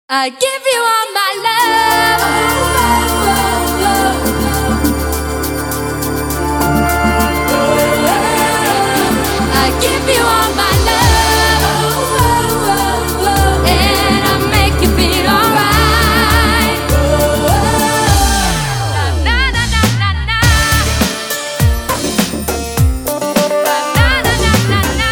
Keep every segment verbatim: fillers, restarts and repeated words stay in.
I give you all my love. I give you all my love, and I make you feel alright. Na na na na na. Na na na na na.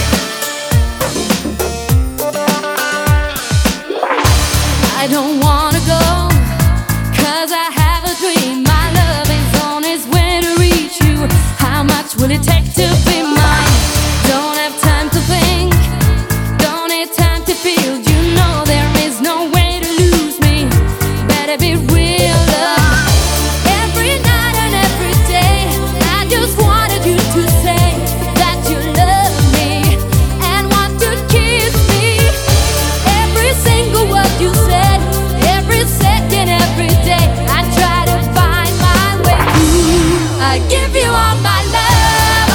I don't wanna go, 'cause I have a dream. My love is on its way to reach you. How much will it take to be mine? Don't have time to think, don't need time to feel. You know there is no way to lose me. Better be real, love. Every night and every day, I just wanted you to say that you love me and want to kiss me. Every single word you said, every second, every day, I try to find my way. I give you all my love,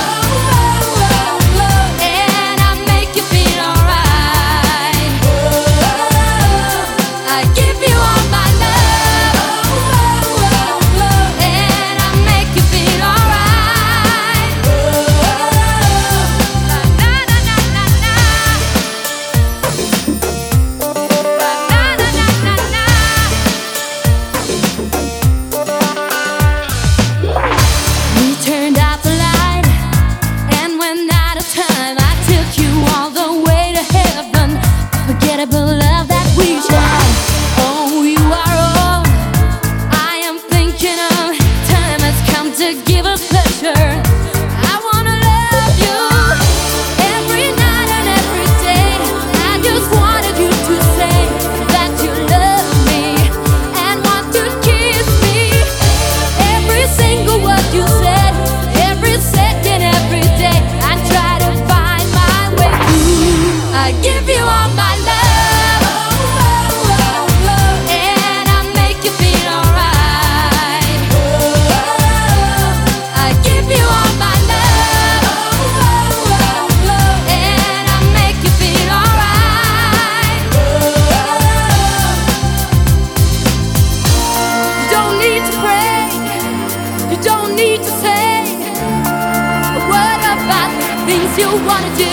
and I make you feel alright. I give you all my love, and I make you feel alright. Na na na na na. Na na na na na. We turned out the light and went out of time. I took you all the way to heaven. Unforgettable love that we shared. Oh, you are all I am thinking of. Time has come to give us pleasure. I wanna love you every night and every day. I just wanted you to say that you love me and want to kiss me. Every single word you said, every second, every day, I try to find my way. I give you all my love, and I make you feel alright. I give you all my love, and I make you feel alright. You don't need to pray, you don't need to say a word about the things you wanna do.